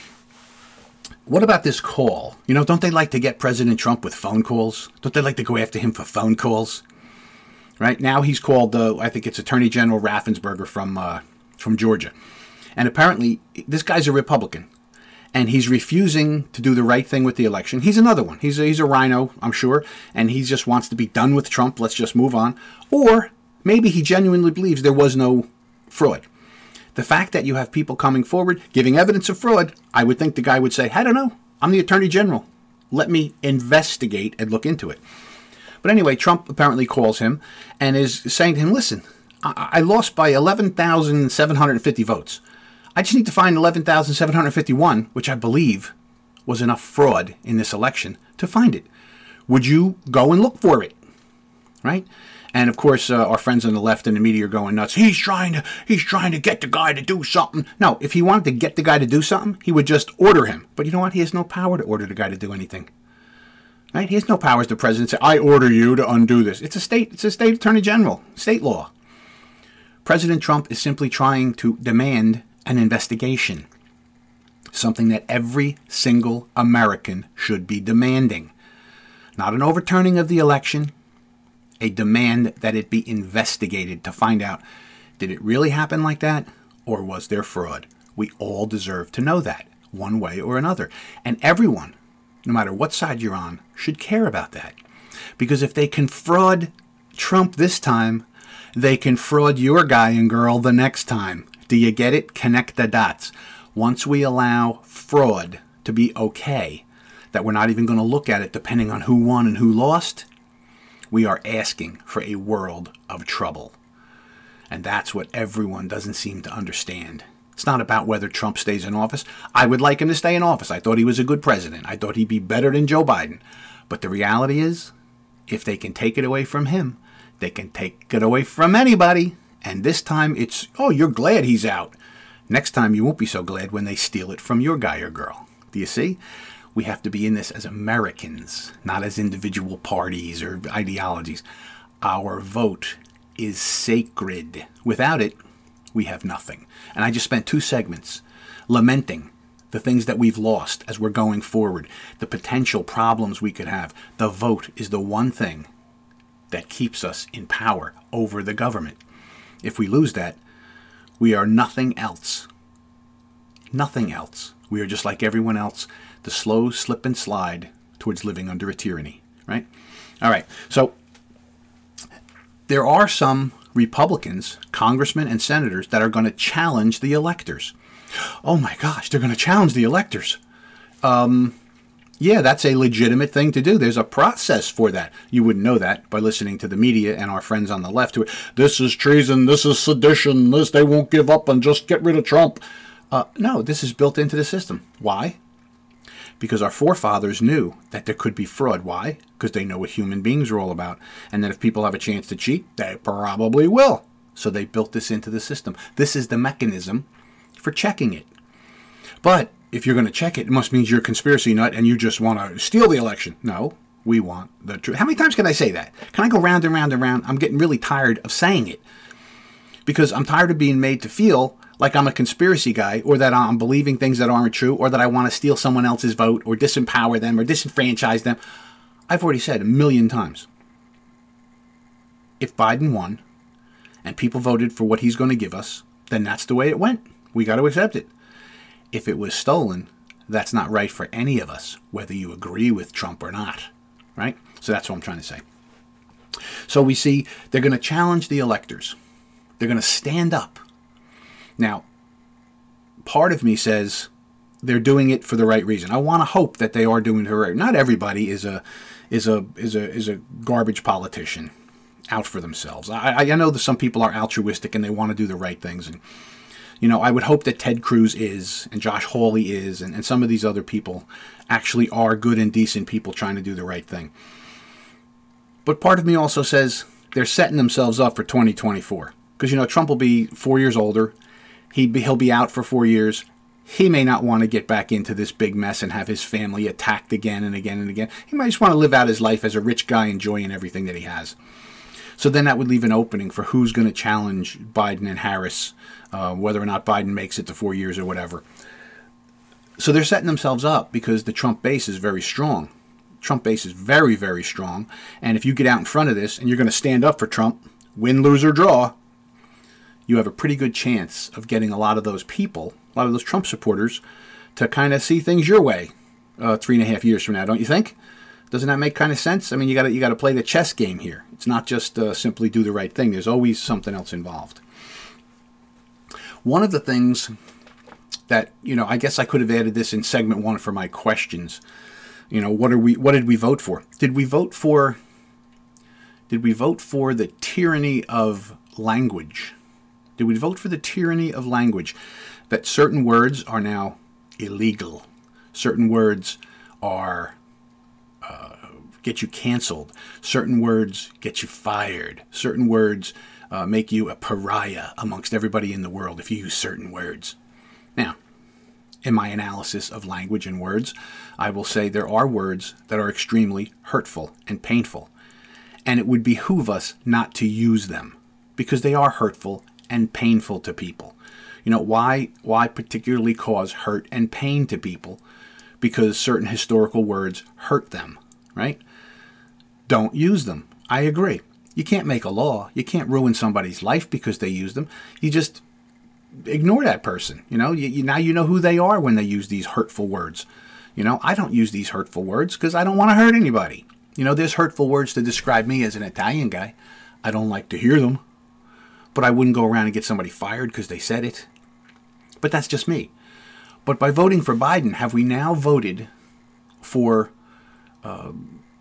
what about this call? Don't they like to get President Trump with phone calls? Don't they like to go after him for phone calls? Right now he's called, I think it's Attorney General Raffensperger from Georgia. And apparently this guy's a Republican. And he's refusing to do the right thing with the election. He's another one. He's a rhino, I'm sure. And he just wants to be done with Trump. Let's just move on. Or maybe he genuinely believes there was no fraud. The fact that you have people coming forward, giving evidence of fraud, I would think the guy would say, I don't know. I'm the Attorney General. Let me investigate and look into it. But anyway, Trump apparently calls him and is saying to him, listen, I lost by 11,750 votes. I just need to find 11,751, which I believe was enough fraud in this election to find it. Would you go and look for it? Right? And of course, our friends on the left and the media are going nuts. He's trying to get the guy to do something. No, if he wanted to get the guy to do something, he would just order him. But you know what? He has no power to order the guy to do anything. Right? He has no power as the president to say, I order you to undo this. It's a state attorney general, state law. President Trump is simply trying to demand an investigation, something that every single American should be demanding. Not an overturning of the election, a demand that it be investigated to find out, did it really happen like that, or was there fraud? We all deserve to know that, one way or another. And everyone, no matter what side you're on, should care about that. Because if they can fraud Trump this time, they can fraud your guy and girl the next time. Do you get it? Connect the dots. Once we allow fraud to be okay, that we're not even going to look at it depending on who won and who lost, We are asking for a world of trouble. And that's what everyone doesn't seem to understand. It's not about whether Trump stays in office. I would like him to stay in office. I thought he was a good president. I thought he'd be better than Joe Biden. But the reality is, if they can take it away from him, they can take it away from anybody. And this time it's, oh, you're glad he's out. Next time you won't be so glad when they steal it from your guy or girl. Do you see? We have to be in this as Americans, not as individual parties or ideologies. Our vote is sacred. Without it, we have nothing. And I just spent 2 segments lamenting the things that we've lost as we're going forward, the potential problems we could have. The vote is the one thing that keeps us in power over the government. If we lose that, we are nothing else. Nothing else. We are just like everyone else, the slow slip and slide towards living under a tyranny, right? All right, so there are some Republicans, congressmen and senators that are going to challenge the electors. Oh my gosh, they're going to challenge the electors. Yeah, that's a legitimate thing to do. There's a process for that. You wouldn't know that by listening to the media and our friends on the left who are, this is treason, this is sedition, this, they won't give up and just get rid of Trump. No, this is built into the system. Why? Because our forefathers knew that there could be fraud. Why? Because they know what human beings are all about. And that if people have a chance to cheat, they probably will. So they built this into the system. This is the mechanism for checking it. But if you're going to check it, it must mean you're a conspiracy nut and you just want to steal the election. No, we want the truth. How many times can I say that? Can I go round and round and round? I'm getting really tired of saying it. Because I'm tired of being made to feel like I'm a conspiracy guy, or that I'm believing things that aren't true, or that I want to steal someone else's vote, or disempower them, or disenfranchise them. I've already said 1,000,000 times. If Biden won, and people voted for what he's going to give us, then that's the way it went. We got to accept it. If it was stolen, that's not right for any of us, whether you agree with Trump or not, right? So that's what I'm trying to say. So we see they're going to challenge the electors. They're going to stand up. Now, part of me says they're doing it for the right reason. I want to hope that they are doing it right. Not everybody is a garbage politician out for themselves. I know that some people are altruistic and they want to do the right things. And, you know, I would hope that Ted Cruz is, and Josh Hawley is, and some of these other people actually are good and decent people trying to do the right thing. But part of me also says they're setting themselves up for 2024. Because, you know, Trump will be 4 years older. He'll be out for 4 years. He may not want to get back into this big mess and have his family attacked again and again and again. He might just want to live out his life as a rich guy enjoying everything that he has. So then that would leave an opening for who's going to challenge Biden and Harris, whether or not Biden makes it to 4 years or whatever. So they're setting themselves up because the Trump base is very strong. Trump base is very, very strong. And if you get out in front of this and you're going to stand up for Trump, win, lose, or draw, you have a pretty good chance of getting a lot of those people, a lot of those Trump supporters, to kind of see things your way 3.5 years from now, don't you think? Doesn't that make kind of sense? I mean, you got to play the chess game here. It's not just simply do the right thing. There's always something else involved. One of the things that, you know, I guess I could have added this in segment 1 for my questions. You know, what did we vote for? Did we vote for the tyranny of language? Did we vote for the tyranny of language? That certain words are now illegal. Certain words are get you canceled. Certain words get you fired. Certain words make you a pariah amongst everybody in the world if you use certain words. Now, in my analysis of language and words, I will say there are words that are extremely hurtful and painful. And it would behoove us not to use them because they are hurtful and painful to people. You know, why particularly cause hurt and pain to people? Because certain historical words hurt them, right? Don't use them. I agree. You can't make a law. You can't ruin somebody's life because they use them. You just ignore that person. You know, now you know who they are when they use these hurtful words. You know, I don't use these hurtful words because I don't want to hurt anybody. You know, there's hurtful words to describe me as an Italian guy. I don't like to hear them. But I wouldn't go around and get somebody fired because they said it. But that's just me. But by voting for Biden, have we now voted for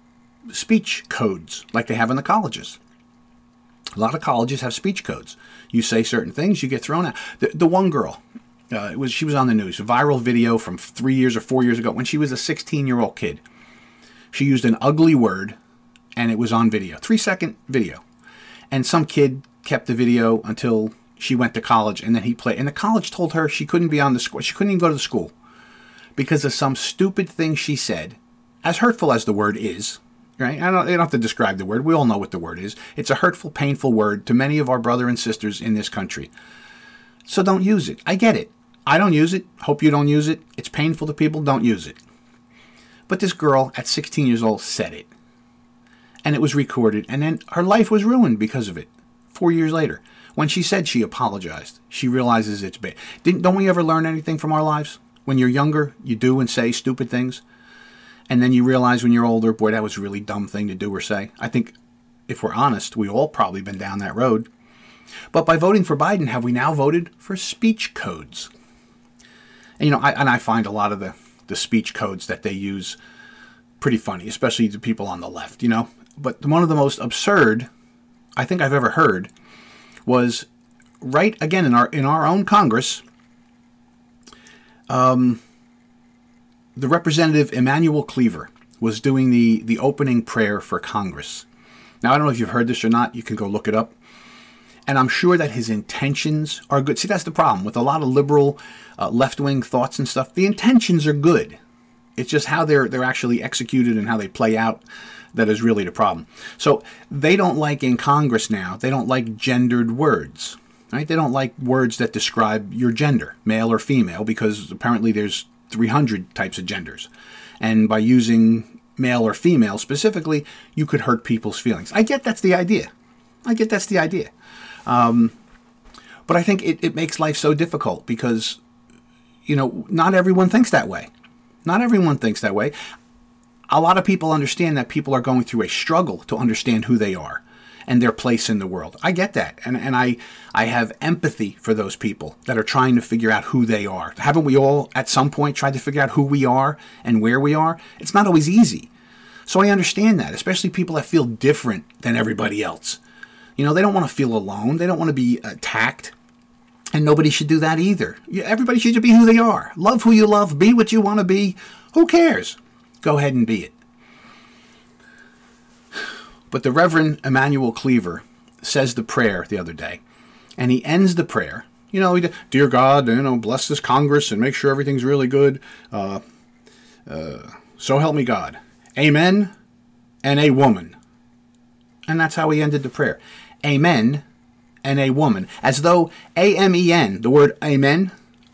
speech codes like they have in the colleges. A lot of colleges have speech codes. You say certain things, you get thrown out. The one girl, she was on the news, a viral video from 3 years or 4 years ago when she was a 16-year-old kid. She used an ugly word, and it was on video, 3-second video. And some kid kept the video until she went to college, and then he played. And the college told her she couldn't be on the school. She couldn't even go to the school because of some stupid thing she said, as hurtful as the word is. Right? I don't have to describe the word. We all know what the word is. It's a hurtful, painful word to many of our brothers and sisters in this country. So don't use it. I get it. I don't use it. Hope you don't use it. It's painful to people. Don't use it. But this girl at 16 years old said it. And it was recorded. And then her life was ruined because of it. 4 years later. When she said she apologized, she realizes it's bad. Don't we ever learn anything from our lives? When you're younger, you do and say stupid things. And then you realize when you're older, boy, that was a really dumb thing to do or say. I think, if we're honest, we've all probably been down that road. But by voting for Biden, have we now voted for speech codes? And, I find a lot of the speech codes that they use pretty funny, especially the people on the left, But one of the most absurd I think I've ever heard was right again in our own Congress. The Representative Emanuel Cleaver was doing the opening prayer for Congress. Now, I don't know if you've heard this or not. You can go look it up. And I'm sure that his intentions are good. See, that's the problem with a lot of liberal, left-wing thoughts and stuff. The intentions are good. It's just how they're actually executed and how they play out that is really the problem. So they don't like in Congress now, they don't like gendered words. Right? They don't like words that describe your gender, male or female, because apparently there's 300 types of genders. And by using male or female specifically, you could hurt people's feelings. I get that's the idea. But I think it makes life so difficult because, not everyone thinks that way. Not everyone thinks that way. A lot of people understand that people are going through a struggle to understand who they are and their place in the world. I get that. And I have empathy for those people that are trying to figure out who they are. Haven't we all at some point tried to figure out who we are and where we are? It's not always easy. So I understand that, especially people that feel different than everybody else. They don't want to feel alone. They don't want to be attacked. And nobody should do that either. Everybody should just be who they are. Love who you love. Be what you want to be. Who cares? Go ahead and be it. But the Reverend Emanuel Cleaver says the prayer the other day, and he ends the prayer. Dear God, bless this Congress and make sure everything's really good. So help me God. Amen and a woman. And that's how he ended the prayer. Amen and a woman. As though A-M-E-N, the word amen,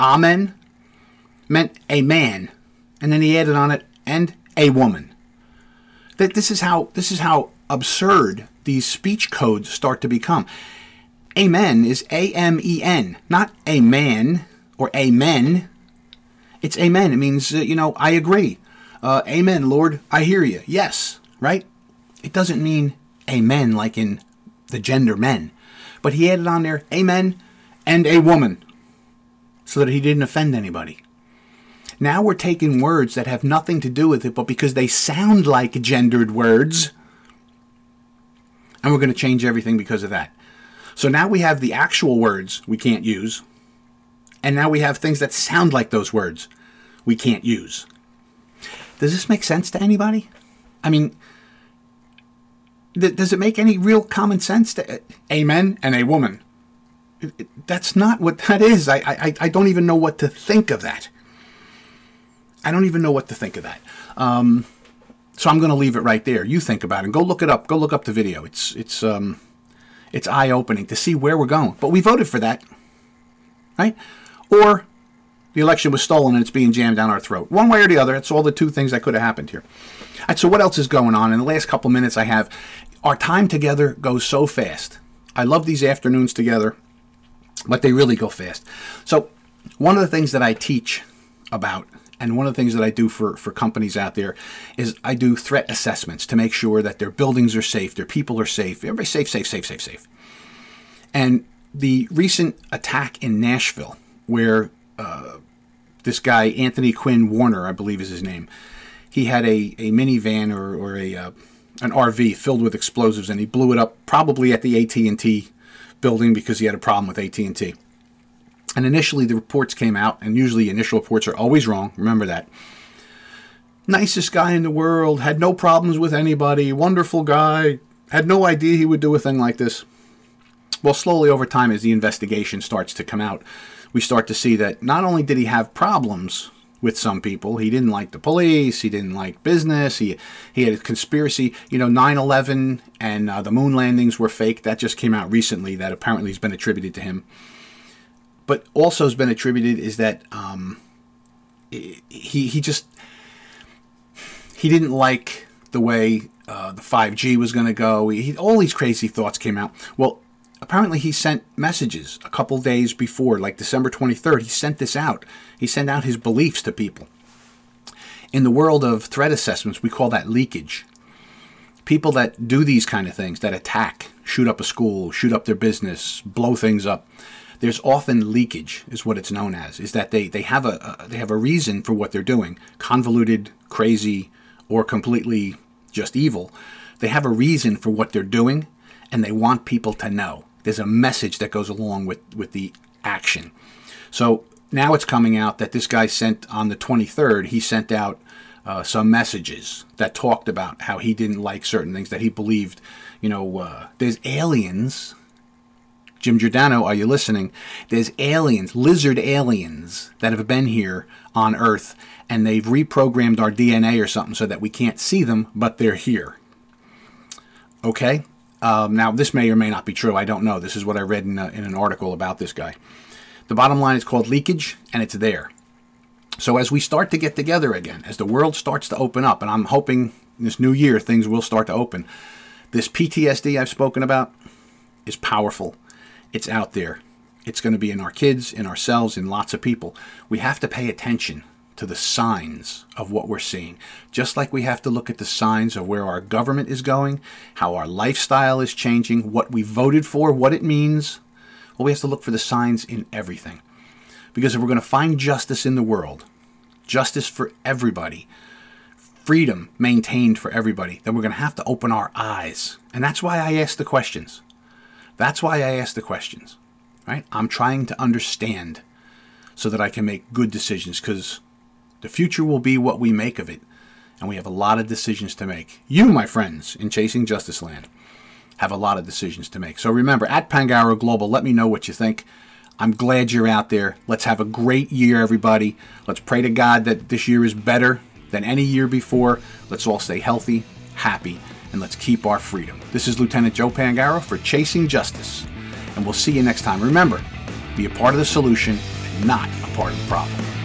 meant a man. And then he added on it, and a woman. This is how absurd these speech codes start to become. Amen is A-M-E-N, not a man or amen. It's amen. It means, I agree. Amen, Lord, I hear you. Yes, right? It doesn't mean amen like in the gender men. But he added on there, amen and a woman, so that he didn't offend anybody. Now we're taking words that have nothing to do with it, but because they sound like gendered words, and we're going to change everything because of that. So now we have the actual words we can't use, and now we have things that sound like those words we can't use. Does this make sense to anybody? I mean, does it make any real common sense to amen and a woman? That's not what that is. I don't even know what to think of that. So I'm going to leave it right there. You think about it and go look it up. Go look up the video. It's eye-opening to see where we're going. But we voted for that, right? Or the election was stolen and it's being jammed down our throat. One way or the other. It's all the two things that could have happened here. All right, so what else is going on? In the last couple minutes I have, our time together goes so fast. I love these afternoons together, but they really go fast. So one of the things that I teach about, and one of the things that I do for companies out there, is I do threat assessments to make sure that their buildings are safe, their people are safe, everybody's safe. And the recent attack in Nashville, where this guy, Anthony Quinn Warner, I believe is his name, he had a minivan or an RV filled with explosives, and he blew it up probably at the AT&T building because he had a problem with AT&T. And initially the reports came out, and usually initial reports are always wrong. Remember that. Nicest guy in the world, had no problems with anybody, wonderful guy, had no idea he would do a thing like this. Well, slowly over time, as the investigation starts to come out, we start to see that not only did he have problems with some people, he didn't like the police, he didn't like business, he had a conspiracy. 9/11 and the moon landings were fake. That just came out recently, that apparently has been attributed to him. But also has been attributed is that he didn't like the way the 5G was going to go. All these crazy thoughts came out. Well, apparently he sent messages a couple days before, like December 23rd. He sent this out. He sent out his beliefs to people. In the world of threat assessments, we call that leakage. People that do these kind of things, that attack, shoot up a school, shoot up their business, blow things up, there's often leakage, is what it's known as. Is that they have a reason for what they're doing, convoluted, crazy, or completely just evil. They have a reason for what they're doing, and they want people to know. There's a message that goes along with the action. So now it's coming out that this guy sent on the 23rd, he sent out some messages that talked about how he didn't like certain things, that he believed, there's aliens. Jim Giordano, are you listening? There's aliens, lizard aliens, that have been here on Earth, and they've reprogrammed our DNA or something so that we can't see them, but they're here. Okay? Now, this may or may not be true. I don't know. This is what I read in an article about this guy. The bottom line is called leakage, and it's there. So as we start to get together again, as the world starts to open up, and I'm hoping this new year things will start to open, this PTSD I've spoken about is powerful. It's out there. It's going to be in our kids, in ourselves, in lots of people. We have to pay attention to the signs of what we're seeing. Just like we have to look at the signs of where our government is going, how our lifestyle is changing, what we voted for, what it means. Well, we have to look for the signs in everything. Because if we're going to find justice in the world, justice for everybody, freedom maintained for everybody, then we're going to have to open our eyes. And that's why I ask the questions. Right? I'm trying to understand so that I can make good decisions, because the future will be what we make of it. And we have a lot of decisions to make. You, my friends, in Chasing Justice Land, have a lot of decisions to make. So remember, at Pangaro Global, let me know what you think. I'm glad you're out there. Let's have a great year, everybody. Let's pray to God that this year is better than any year before. Let's all stay healthy, happy, and let's keep our freedom. This is Lieutenant Joe Pangaro for Chasing Justice, and we'll see you next time. Remember, be a part of the solution and not a part of the problem.